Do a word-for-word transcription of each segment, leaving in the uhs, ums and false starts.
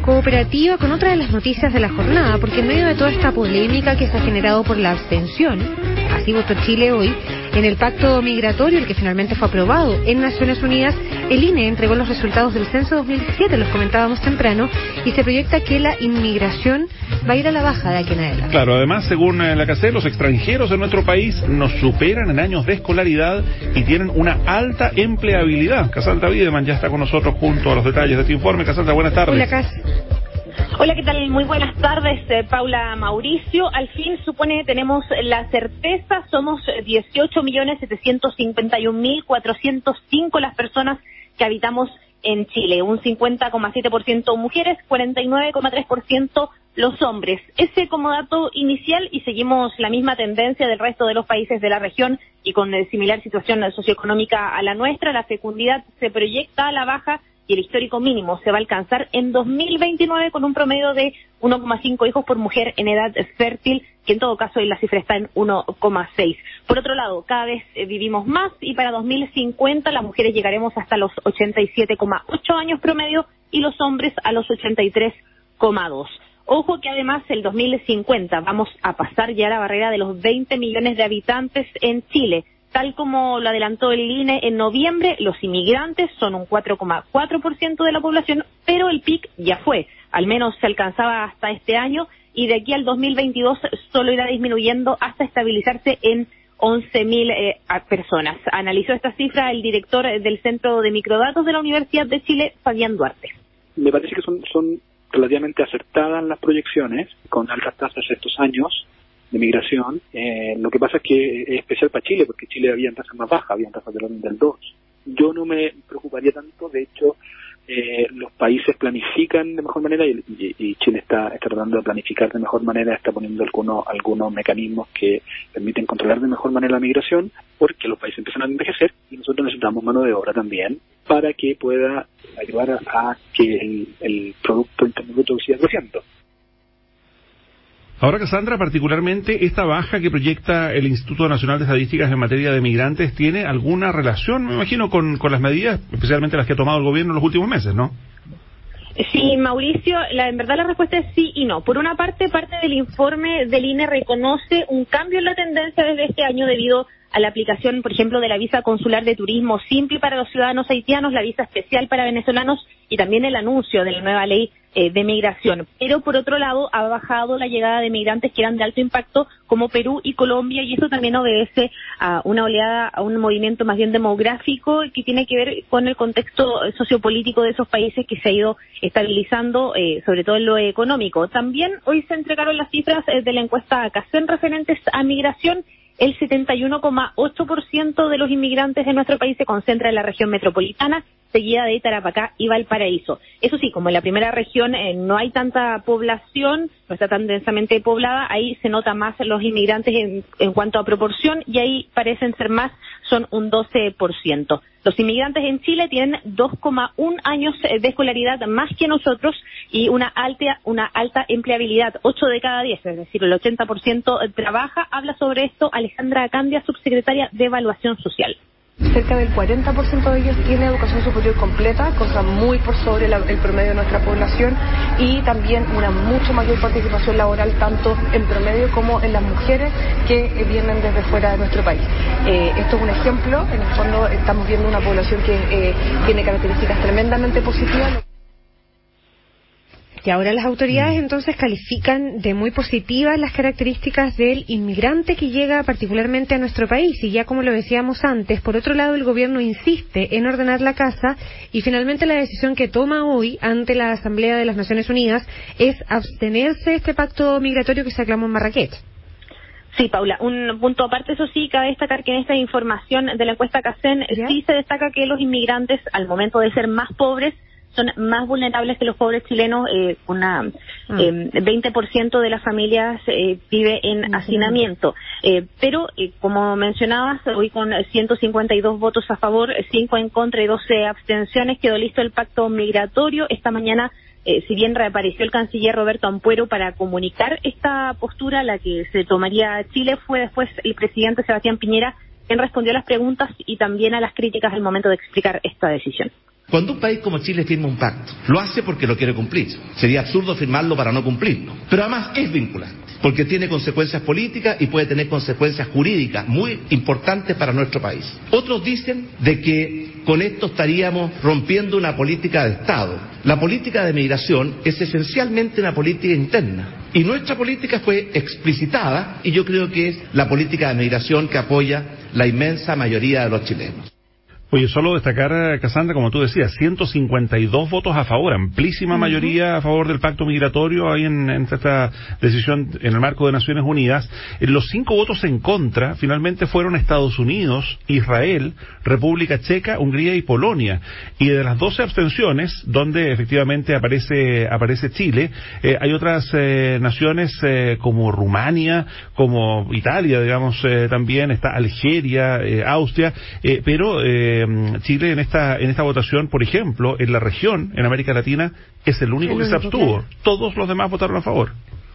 cooperativa con otra de las noticias de la jornada, porque en medio de toda esta polémica que se ha generado por la abstención, así votó Chile hoy, en el pacto migratorio, el que finalmente fue aprobado en Naciones Unidas, el I N E entregó los resultados del censo dos mil diecisiete, los comentábamos temprano, y se proyecta que la inmigración va a ir a la baja de aquí en adelante. Claro, además, según la C A C E, los extranjeros en nuestro país nos superan en años de escolaridad y tienen una alta empleabilidad. Cassandra Wiedemann ya está con nosotros junto a los detalles de este informe. Cassandra, buenas tardes. Hola, Cas. Hola, ¿qué tal? Muy buenas tardes, eh, Paula, Mauricio. Al fin, supone, tenemos la certeza, somos dieciocho millones setecientos cincuenta y un mil cuatrocientos cinco las personas que habitamos en Chile, un cincuenta coma siete por ciento mujeres, cuarenta y nueve coma tres por ciento los hombres. Ese como dato inicial, y seguimos la misma tendencia del resto de los países de la región y con eh, similar situación socioeconómica a la nuestra. La fecundidad se proyecta a la baja y el histórico mínimo se va a alcanzar en dos mil veintinueve con un promedio de uno coma cinco hijos por mujer en edad fértil, que en todo caso la cifra está en uno coma seis. Por otro lado, cada vez eh, vivimos más y para dos mil cincuenta las mujeres llegaremos hasta los ochenta y siete coma ocho años promedio y los hombres a los ochenta y tres coma dos. Ojo que además el dos mil cincuenta vamos a pasar ya la barrera de los veinte millones de habitantes en Chile. Tal como lo adelantó el I N E en noviembre, los inmigrantes son un cuatro coma cuatro por ciento de la población, pero el pic ya fue. Al menos se alcanzaba hasta este año y de aquí al dos mil veintidós solo irá disminuyendo hasta estabilizarse en once mil eh, personas. Analizó esta cifra el director del Centro de Microdatos de la Universidad de Chile, Fabián Duarte. Me parece que son, son relativamente acertadas las proyecciones, con altas tasas estos años de migración. Eh, lo que pasa es que es especial para Chile, porque Chile había tasas más bajas, había tasas del orden del dos. Yo no me preocuparía tanto, de hecho, eh, los países planifican de mejor manera y, y, y Chile está, está tratando de planificar de mejor manera, está poniendo algunos, algunos mecanismos que permiten controlar de mejor manera la migración, porque los países empiezan a envejecer y nosotros necesitamos mano de obra también para que pueda ayudar a, a que el, el Producto Interno Bruto siga creciendo. Ahora, Cassandra, particularmente esta baja que proyecta el Instituto Nacional de Estadísticas en materia de migrantes, ¿tiene alguna relación, me imagino, con, con las medidas, especialmente las que ha tomado el gobierno en los últimos meses, no? Sí, Mauricio, la, en verdad la respuesta es sí y no. Por una parte, parte del informe del I N E reconoce un cambio en la tendencia desde este año debido a la aplicación, por ejemplo, de la visa consular de turismo simple para los ciudadanos haitianos, la visa especial para venezolanos y también el anuncio de la nueva ley eh, de migración. Pero, por otro lado, ha bajado la llegada de migrantes que eran de alto impacto como Perú y Colombia, y eso también obedece a una oleada, a un movimiento más bien demográfico que tiene que ver con el contexto sociopolítico de esos países que se ha ido estabilizando, eh, sobre todo en lo económico. También hoy se entregaron las cifras eh, de la encuesta C A C E N referentes a migración. El setenta y uno coma ocho por ciento de los inmigrantes de nuestro país se concentra en la región metropolitana, seguida de Tarapacá y Valparaíso. Eso sí, como en la primera región eh, no hay tanta población, no está tan densamente poblada, ahí se nota más los inmigrantes en, en cuanto a proporción y ahí parecen ser más, son un doce por ciento. Los inmigrantes en Chile tienen dos coma uno años de escolaridad más que nosotros y una alta, una alta empleabilidad, ocho de cada diez, es decir, el ochenta por ciento trabaja. Habla sobre esto Alejandra Candia, subsecretaria de Evaluación Social. Cerca del cuarenta por ciento de ellos tiene educación superior completa, cosa muy por sobre la, el promedio de nuestra población, y también una mucho mayor participación laboral tanto en promedio como en las mujeres que eh, vienen desde fuera de nuestro país. Eh, esto es un ejemplo, en el fondo estamos viendo una población que eh, tiene características tremendamente positivas. Y ahora las autoridades entonces califican de muy positivas las características del inmigrante que llega particularmente a nuestro país. Y ya como lo decíamos antes, por otro lado el gobierno insiste en ordenar la casa y finalmente la decisión que toma hoy ante la Asamblea de las Naciones Unidas es abstenerse de este pacto migratorio que se aclamó en Marrakech. Sí, Paula, un punto aparte, eso sí, cabe destacar que en esta información de la encuesta C A C E N ¿Ya? sí se destaca que los inmigrantes, al momento de ser más pobres, son más vulnerables que los pobres chilenos. Eh, una mm. eh, veinte por ciento de las familias eh, vive en hacinamiento. Eh, pero, eh, como mencionabas, hoy con ciento cincuenta y dos votos a favor, cinco en contra y doce abstenciones, quedó listo el pacto migratorio. Esta mañana, eh, si bien reapareció el canciller Roberto Ampuero para comunicar esta postura, la que se tomaría Chile, fue después el presidente Sebastián Piñera quien respondió a las preguntas y también a las críticas al momento de explicar esta decisión. Cuando un país como Chile firma un pacto, lo hace porque lo quiere cumplir. Sería absurdo firmarlo para no cumplirlo. Pero además es vinculante, porque tiene consecuencias políticas y puede tener consecuencias jurídicas muy importantes para nuestro país. Otros dicen de que con esto estaríamos rompiendo una política de Estado. La política de migración es esencialmente una política interna. Y nuestra política fue explicitada, y yo creo que es la política de migración que apoya la inmensa mayoría de los chilenos. Oye, solo destacar, Casandra, como tú decías, ciento cincuenta y dos votos a favor, amplísima uh-huh. mayoría a favor del pacto migratorio ahí en, en esta decisión en el marco de Naciones Unidas. Los cinco votos en contra finalmente fueron Estados Unidos, Israel, República Checa, Hungría y Polonia. Y de las doce abstenciones, donde efectivamente aparece aparece Chile, eh, hay otras eh, naciones eh, como Rumania, como Italia, digamos, eh, también está Algeria, eh, Austria, eh, pero eh, Chile en esta en esta votación, por ejemplo, en la región, en América Latina, es el único el que único, se abstuvo. Claro. Todos los demás votaron a favor.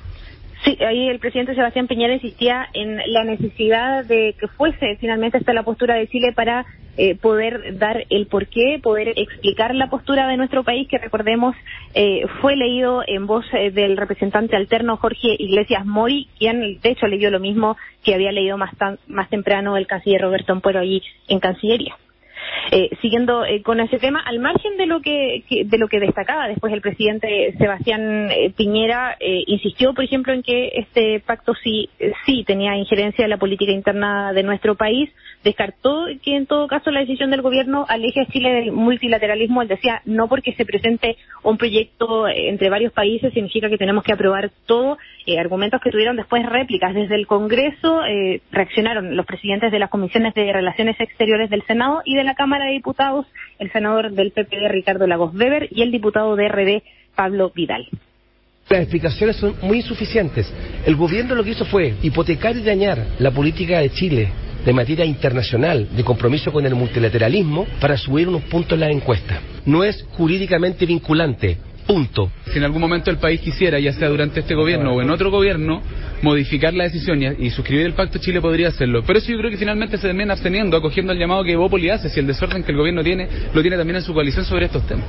Sí, ahí el presidente Sebastián Piñera insistía en la necesidad de que fuese finalmente esta la postura de Chile para eh, poder dar el porqué, poder explicar la postura de nuestro país, que recordemos eh, fue leído en voz eh, del representante alterno Jorge Iglesias Mori, quien de hecho leyó lo mismo que había leído más, tan, más temprano el canciller Roberto Ampuero allí en Cancillería. Eh, siguiendo eh, con ese tema, al margen de lo que, que de lo que destacaba después el presidente Sebastián eh, Piñera, eh, insistió, por ejemplo, en que este pacto sí eh, sí tenía injerencia en la política interna de nuestro país. Descartó que en todo caso la decisión del gobierno aleje a Chile del multilateralismo. Él decía, no porque se presente un proyecto eh, entre varios países significa que tenemos que aprobar todo. Eh, argumentos que tuvieron después réplicas desde el Congreso. Eh, reaccionaron los presidentes de las comisiones de Relaciones Exteriores del Senado y de la Cámara de Diputados, el senador del P P D Ricardo Lagos Weber y el diputado de R D Pablo Vidal. Las explicaciones son muy insuficientes. El gobierno lo que hizo fue hipotecar y dañar la política de Chile de materia internacional, de compromiso con el multilateralismo, para subir unos puntos en la encuesta. No es jurídicamente vinculante. Punto. Si en algún momento el país quisiera, ya sea durante este gobierno o en otro gobierno, modificar la decisión y, y suscribir el pacto, Chile podría hacerlo. Pero eso yo creo que finalmente se termina absteniendo, acogiendo el llamado que Evópoli hace, si el desorden que el gobierno tiene, lo tiene también en su coalición sobre estos temas.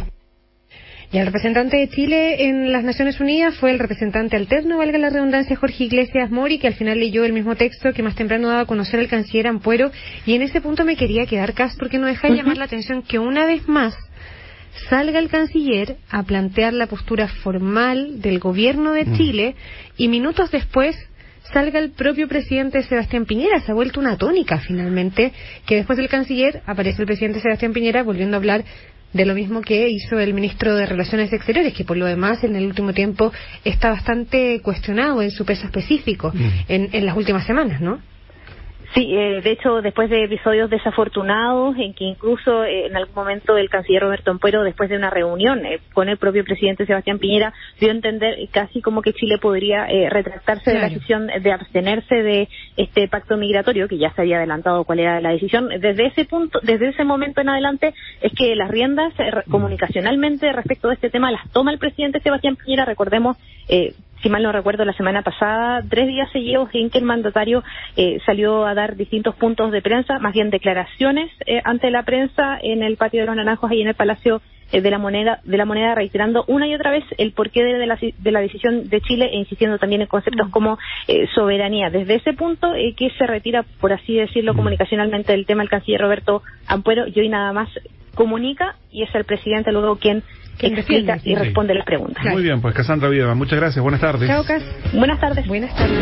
Y el representante de Chile en las Naciones Unidas fue el representante alterno, valga la redundancia, Jorge Iglesias Mori, que al final leyó el mismo texto que más temprano daba a conocer el canciller Ampuero. Y en ese punto me quería quedar, Cas, porque no deja de uh-huh. llamar la atención que una vez más salga el canciller a plantear la postura formal del gobierno de Chile y minutos después salga el propio presidente Sebastián Piñera. Se ha vuelto una tónica finalmente, que después del canciller aparece el presidente Sebastián Piñera volviendo a hablar de lo mismo que hizo el ministro de Relaciones Exteriores, que por lo demás en el último tiempo está bastante cuestionado en su peso específico mm. en, en las últimas semanas, ¿no? Sí, eh, de hecho, después de episodios desafortunados, en que incluso eh, en algún momento el canciller Roberto Ampuero, después de una reunión eh, con el propio presidente Sebastián Piñera, dio a entender casi como que Chile podría eh, retractarse claro. de la decisión de abstenerse de este pacto migratorio, que ya se había adelantado cuál era la decisión. Desde ese punto, desde ese momento en adelante, es que las riendas eh, comunicacionalmente respecto de este tema las toma el presidente Sebastián Piñera. Recordemos, eh, si mal no recuerdo, la semana pasada, tres días seguidos en que el mandatario eh, salió a dar distintos puntos de prensa, más bien declaraciones eh, ante la prensa en el patio de los Naranjos, ahí en el Palacio eh, de la Moneda, de la Moneda, reiterando una y otra vez el porqué de, de, la, de la decisión de Chile e insistiendo también en conceptos como eh, soberanía. Desde ese punto eh, que se retira, por así decirlo, comunicacionalmente del tema el canciller Roberto Ampuero, y hoy nada más comunica y es el presidente luego quien explica y responde sí. las preguntas. Muy bien, pues Casandra Wiedemann, muchas gracias, buenas tardes. Chao, Cas. Buenas tardes. Buenas tardes.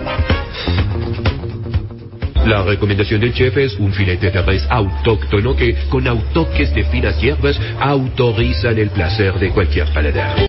La recomendación del chef es un filete de res autóctono que, con autoques de finas hierbas, autorizan el placer de cualquier paladar.